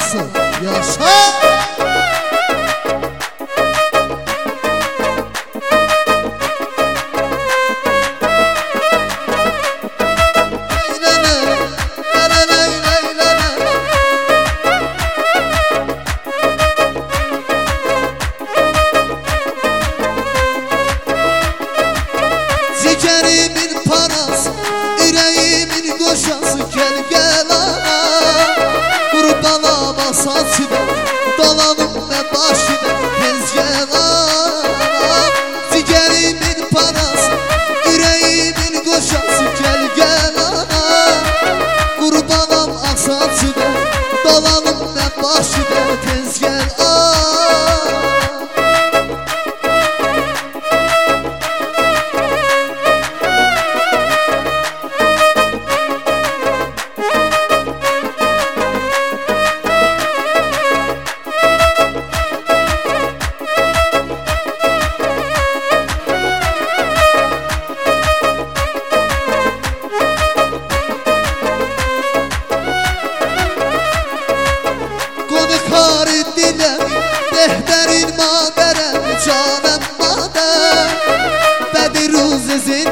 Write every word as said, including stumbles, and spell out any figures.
parası. Yaşa. Zikerimin parası, yüreğimin koşası, gel gel ana. Kurbanama saçına, dalanım ve başına, tez gel ana. Zikerimin parası, yüreğimin koşası, gel gel ana. Kurbanama saçına, dalanım ve başına, tez gel ana. Dehderin madere, canım madem, Bediruz